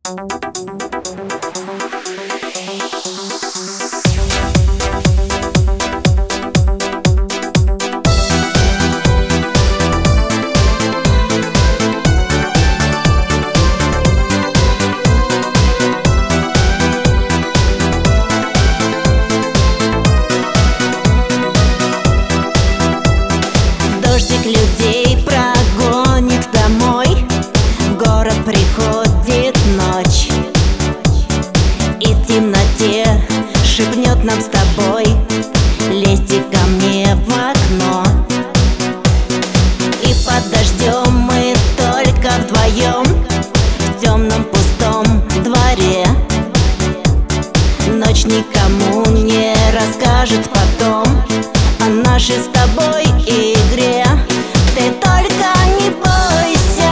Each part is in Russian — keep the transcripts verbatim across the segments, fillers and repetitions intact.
Дождик людей прогонит домой, в город приходит ночь, и в темноте шепнет нам с тобой: лезьте ко мне в окно. И под дождем мы только вдвоем в темном пустом дворе. Ночь никому не расскажет потом о нашей с тобой игре. Ты только не бойся,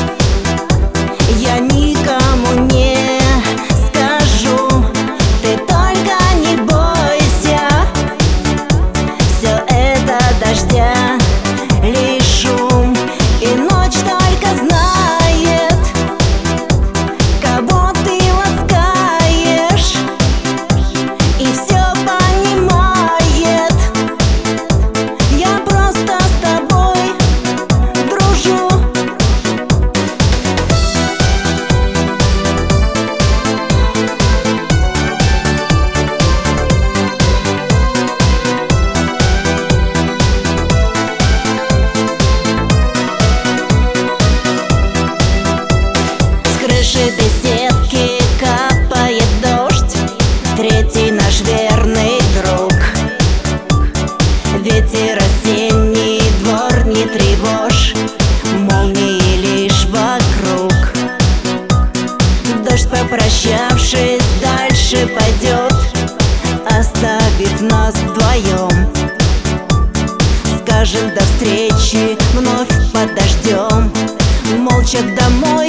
я никому не скажу. Ты только не бойся, все это дождя лишь шум. И ночь только знает, кого ты ласкаешь, и все понимает. Я просто с тобой дружу. С крыши беседки капает дождь, третий наш верный друг. Ветер осенний, двор не тревожь, молнии лишь вокруг. Дождь, попрощавшись, дальше пойдет, оставив нас вдвоем. Скажем до встречи вновь под дождем, молча домой